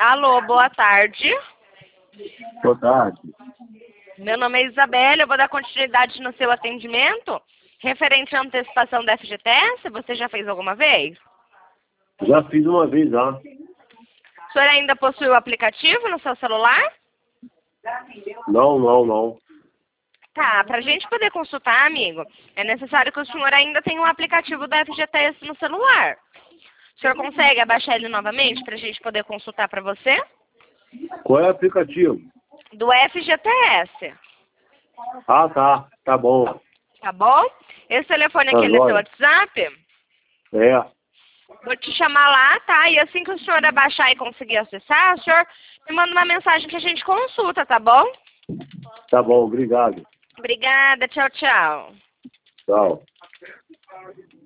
Alô, boa tarde. Boa tarde. Meu nome é Isabela, eu vou dar continuidade no seu atendimento. Referente à antecipação da FGTS, você já fez alguma vez? Já fiz uma vez já. O senhor ainda possui o aplicativo no seu celular? Não. Tá, para a gente poder consultar, amigo, é necessário que o senhor ainda tenha o aplicativo da FGTS no celular. O senhor consegue abaixar ele novamente para a gente poder consultar para você? Qual é o aplicativo? Do FGTS, Ah, tá. Tá bom. tá bom? Esse telefone Tá aqui é seu jóia. WhatsApp? É. Vou te chamar lá, tá? E assim que o senhor abaixar e conseguir acessar, o senhor me manda uma mensagem que a gente consulta, tá bom? Tá bom, obrigado. Obrigada, tchau, tchau. Tchau.